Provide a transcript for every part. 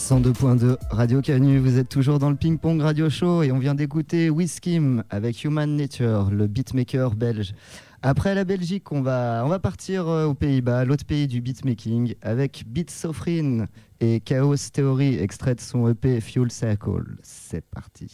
102.2 Radio Canu, vous êtes toujours dans le Ping Pong Radio Show et on vient d'écouter Wizkim avec Human Nature, le beatmaker belge. Après la Belgique, on va partir aux Pays-Bas, l'autre pays du beatmaking, avec Beat Sofrin et Chaos Theory, extrait de son EP Fuel Circle. C'est parti.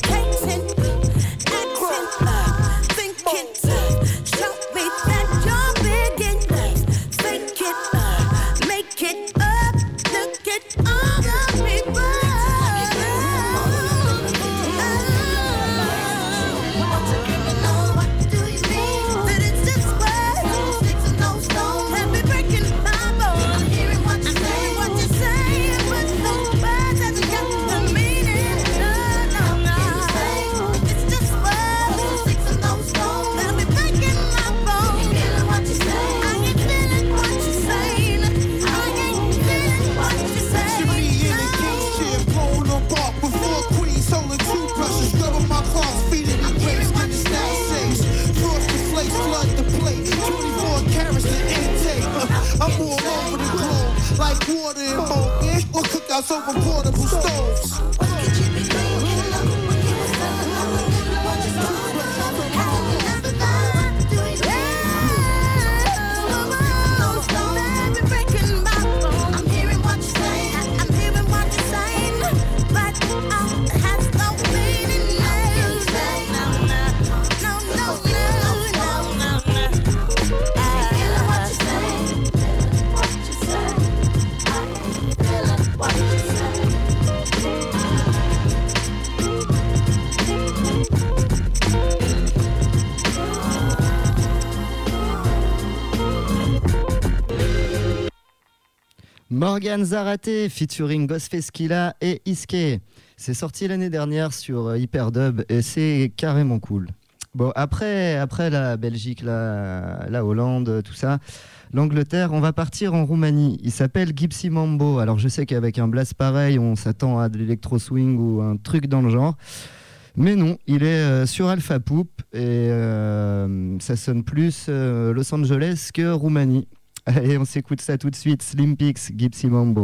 Communicating, action, thinking, show me that you're rolling toothbrushes, rubbing my cars, feeding me grapes, getting snack shakes. Cross the flakes, flood the plate, 24 carats the intake. I'm all over the globe, like water and mold, or cookouts over portable stoves. Morgan Zarate featuring Ghostface Killah et Iske. C'est sorti l'année dernière sur Hyperdub et c'est carrément cool. Bon, après la Belgique, la Hollande, tout ça, l'Angleterre, on va partir en Roumanie. Il s'appelle Gypsy Mambo. Alors je sais qu'avec un blast pareil, on s'attend à de l'électro-swing ou un truc dans le genre. Mais non, il est sur Alpha Poop et ça sonne plus Los Angeles que Roumanie. Allez, on s'écoute ça tout de suite. Slim Pix, Gypsy Mambo.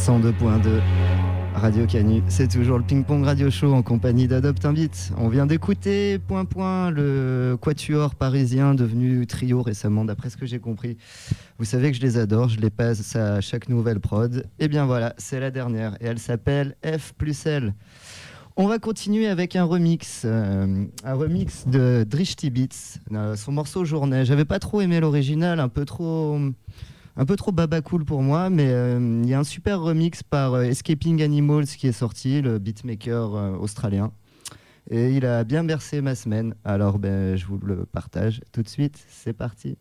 102.2 Radio Canu, c'est toujours le Ping Pong Radio Show en compagnie d'Adopte un Beat. On vient d'écouter Point Point, le quatuor parisien devenu trio récemment, d'après ce que j'ai compris. Vous savez que je les adore, je les passe à chaque nouvelle prod. Et bien voilà, c'est la dernière et elle s'appelle F plus L. On va continuer avec un remix de Drishti Beats, son morceau Journée. J'avais pas trop aimé l'original, un peu trop baba cool pour moi, mais il y a un super remix par Escaping Animals qui est sorti, le beatmaker australien. Et il a bien bercé ma semaine, alors je vous le partage tout de suite, c'est parti.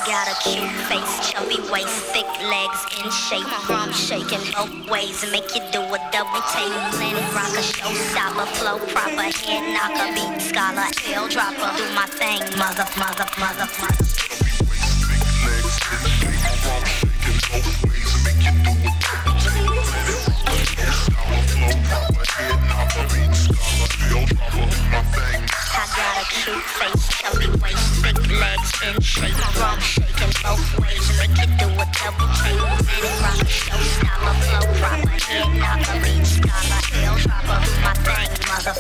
got a cute face, chubby waist, thick legs in shape. Rump shaking both ways, make you do a double take. Planet rocker, showstopper, flow proper, head knocker, beat scholar, tail dropper. Do my thing, mother. I got a cute face, chubby waist, thick legs in shape. Rump shaking both ways, make you do a double take. Planet rocker, showstopper, flow proper, head knocker, beat scholar, tail dropper. Do my thing, mother.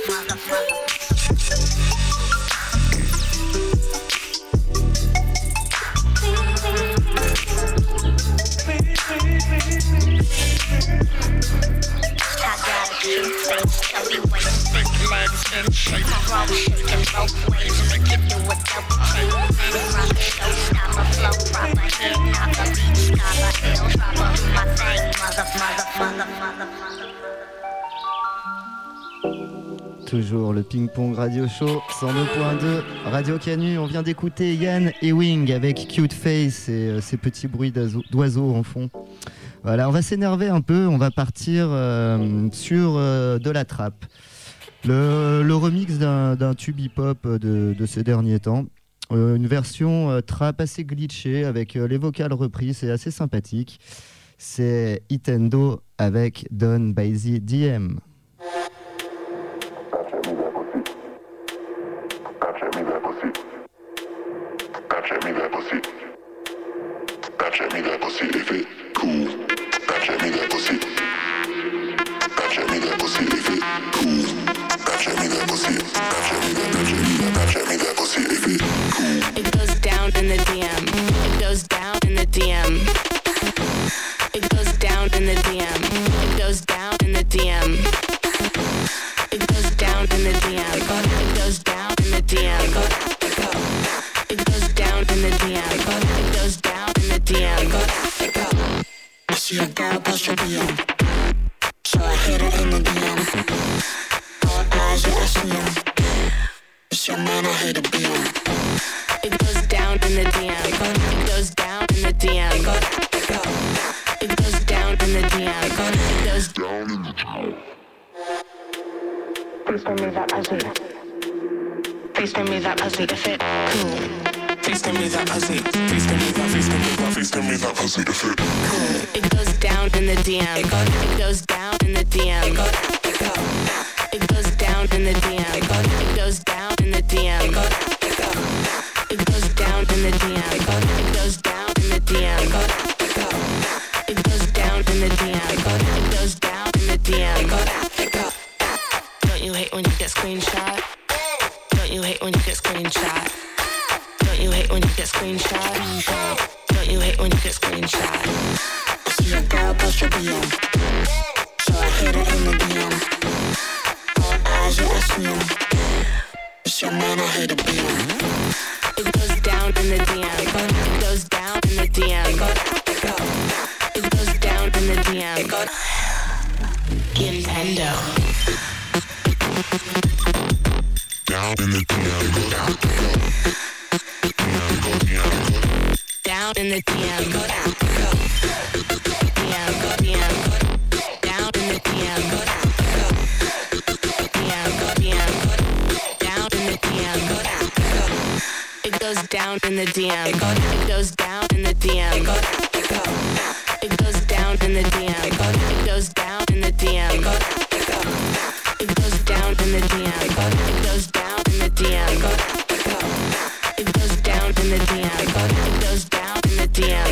Cute face, chubby waist, thick legs in shape. Rump shaking both ways, make you do a double take. Planet rocker, showstopper, flow proper, head knocker, beat scholar, tail dropper. Do my thing, mother. Toujours le ping-pong radio show 102.2 Radio Canu. On vient d'écouter Yann Ewing avec Cute Face et ses petits bruits d'oiseaux en fond. Voilà, on va s'énerver un peu, on va partir sur de la trappe. Le remix d'un tube hip-hop de ces derniers temps. Une version trap assez glitchée avec les vocales reprises, c'est assez sympathique. C'est Itendo avec Done by the DM. It goes down in the DM. It goes down in the DM. It goes down in the DM. It goes down in the DM. It goes down in the DM. It goes down in the DM. It goes down in the DM. It goes down in the DM. I see a girl bust your DM, so I hit her in the DM. All eyes, yeah, I see him. It's your man, I hate a BM. It goes down in the DM. It goes down in the DM. It goes down in the DM. It goes down in the DM. Please tell me that pussy. Please tell me that pussy if it cool. Please tell me that pussy. Please tell me that. Please tell me that. Please tell me that pussy if it cool. It goes down in the DM. It goes down in the DM. It goes down in the DM. It goes down in the DM. It goes down in the DM. It goes down in the DM. It goes down in the DM. It goes down in the DM. Don't you hate when you get screenshot? Don't you hate when you get screenshot? Don't you hate when you get screenshot? Don't you hate when you get screenshot? I see a girl bust your BM, so I hit her in the DM. Eyes, yeah, I see him. It's your man, I hate a BM. It goes down in the DM. It goes down in the DM. It goes down in the DM. Nintendo. Down in the DM. Down in the DM. Down in the DM. It goes down in the DM. It goes down in the DM. It goes down in the DM. It goes down in the DM. It goes down in the DM. It goes down in the DM. It goes down in the DM. It goes down in the DM.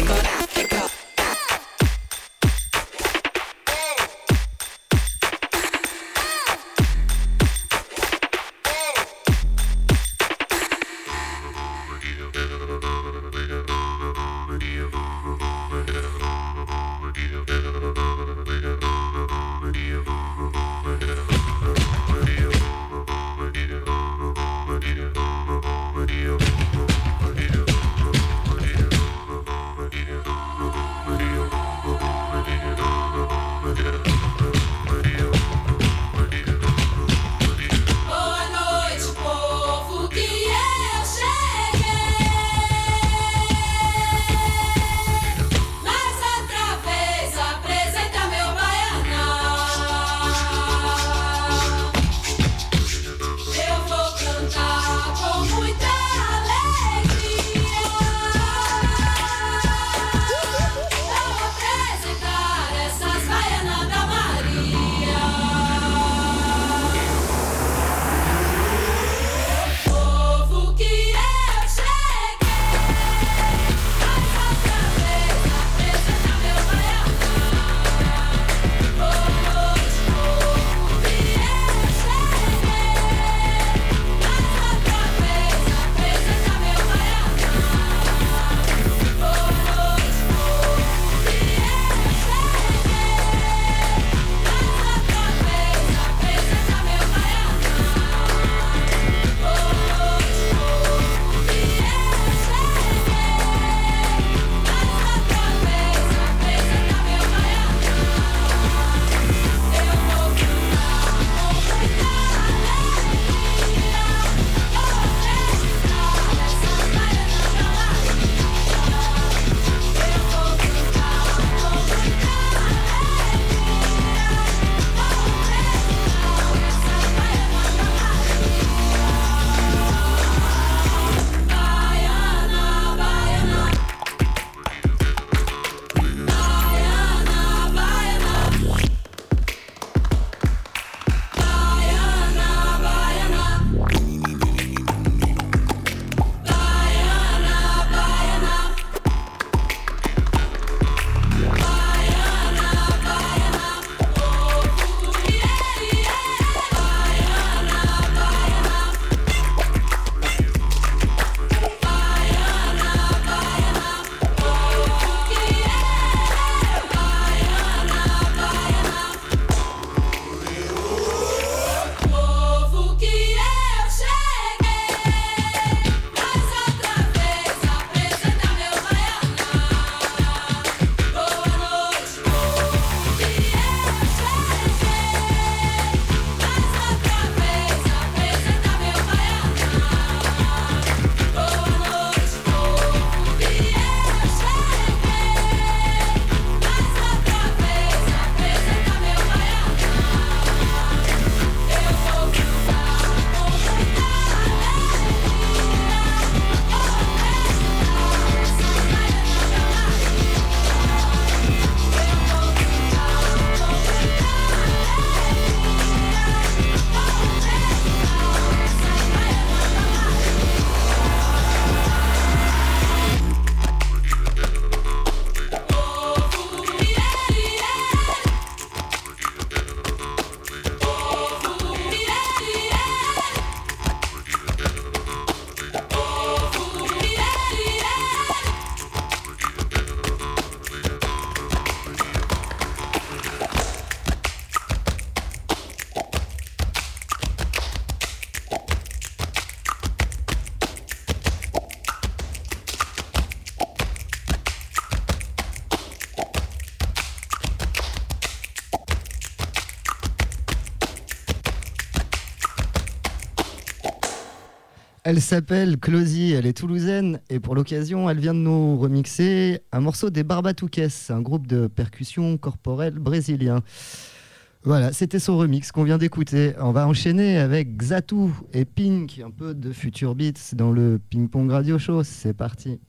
Elle s'appelle Closy, elle est toulousaine et pour l'occasion, elle vient de nous remixer un morceau des Barbatuques, un groupe de percussion corporelle brésilien. Voilà, c'était son remix qu'on vient d'écouter. On va enchaîner avec Xatu et Pink, un peu de Future Beats dans le Ping Pong Radio Show. C'est parti.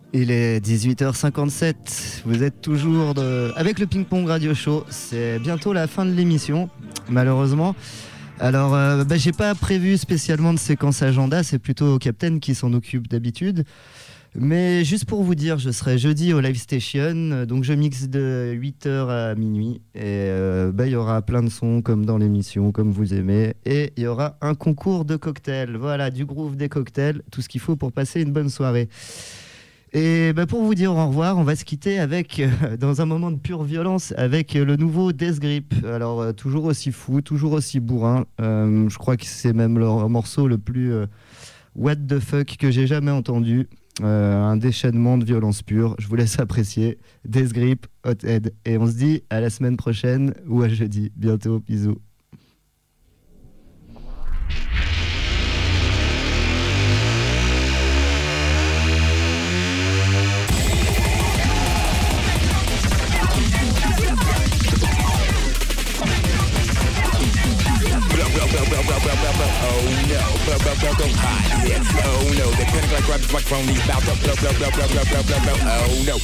Il est 18h57, vous êtes toujours avec le Ping Pong Radio Show, c'est bientôt la fin de l'émission, malheureusement. Alors, j'ai pas prévu spécialement de séquence agenda, c'est plutôt Captain qui s'en occupe d'habitude. Mais juste pour vous dire, je serai jeudi au Live Station, donc je mixe de 8h à minuit. Et il y aura plein de sons comme dans l'émission, comme vous aimez. Et il y aura un concours de cocktails, voilà, du groove des cocktails, tout ce qu'il faut pour passer une bonne soirée. Et pour vous dire au revoir, on va se quitter avec, dans un moment de pure violence, avec le nouveau Death Grip. Alors, toujours aussi fou, toujours aussi bourrin. Je crois que c'est même leur morceau le plus what the fuck que j'ai jamais entendu. Un déchaînement de violence pure. Je vous laisse apprécier. Death Grip, Hothead. Et on se dit à la semaine prochaine ou à jeudi. Bientôt, bisous. Oh no, the clinic like grab the microphone, he's about to blow. Oh no.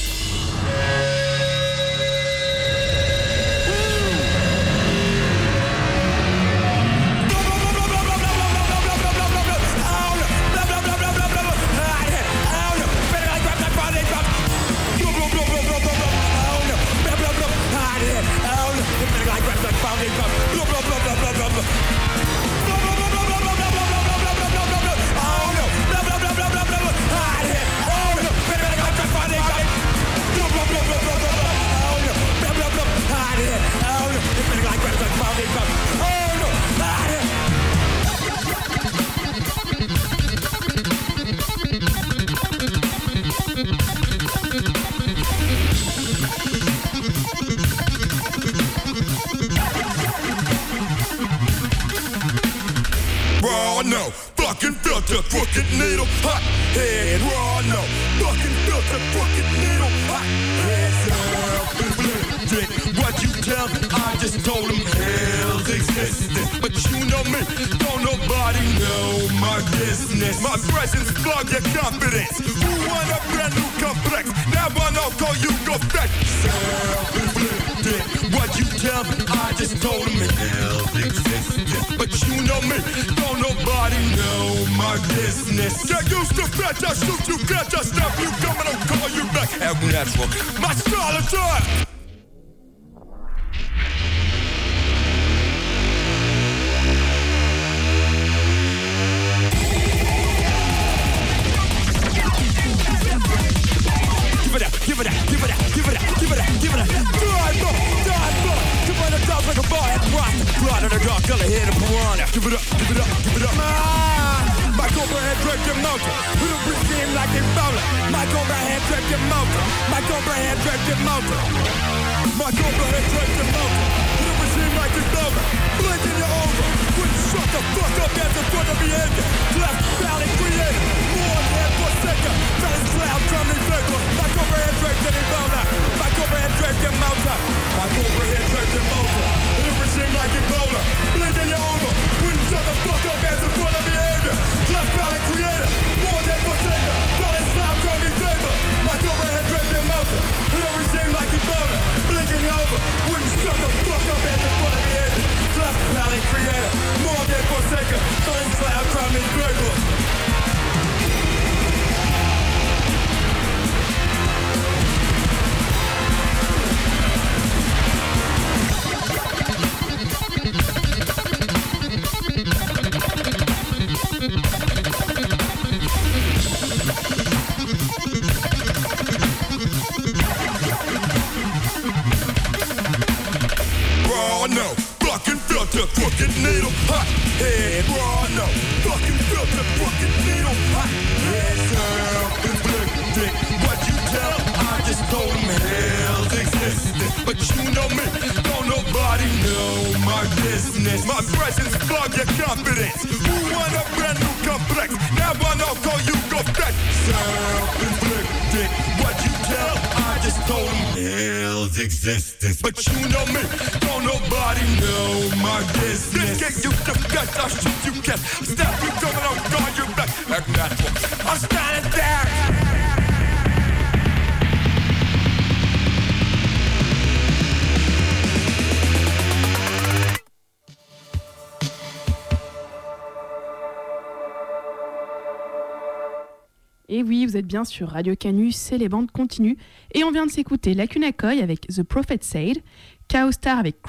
Raw, no, fucking filter, crooked needle, hot head. Raw, no, fucking filter, crooked needle, hot head. Self-inflicted, what you tell, I just told him hell's existed. But you know me, don't nobody know my business. My presence plug your confidence. Who want a brand new complex? Now I know, call you go back. Self-inflicted, what you tell, I just told him hell's existed. But you know me, don't nobody know my business. Get used to fetch, I shoot you, catch, I stop you, coming, I'll call you back. Act natural, my style of time. Give it up, give it up, give it up, give it up, give it up. Dive up, come on the top like a ball and rock. Blood in the dark, color head of piranha. Give it up, give it up, give it up. My cobra head break your motor. Little brick seem like a bowler. My cobra head break your motor. My cobra head break your motor. My cobra head break your motor. Little brick seem like a bowler. Blinking you over. Wouldn't shut the fuck up as a front of behavior. Left valley creator. More than forsaker. Valley's cloud coming vapor. My cobra head break your bowler. My cobra head break your motor. My cobra head break your motor. Little brick seem like a bowler. Blinking you over. Wouldn't shut the fuck up as a front of behavior. Left valley creator. More than forsaker. Valley's cloud coming vapor. My cobra head break your motor. Little brick seem like a bowler. Blinking you over. Wouldn't shut the fuck up as a front of behavior. Left valley creator. More than forsaker. Valley's cloud coming vapor. Raw, no, fucking filter, crooked needle, hot head. Raw, no, fucking filter, crooked needle, hot head. Self-inflicted, what you tell, I just told him hell's existed. But you know me, don't nobody know my business. My presence plug your confidence. Who want a brand new complex? Now I know, call you go back. Self-inflicted, what you tell, I just told him hell's existence. But you know me, don't nobody know my business. This get you the best, I'll shoot you cat. Stop you coming, I'll call you back. Act natural, I'm standing there. Et oui, vous êtes bien sur Radio Canu, c'est les bandes continues. Et on vient de s'écouter Lacuna Coil avec The Prophet Said, Chaos Star avec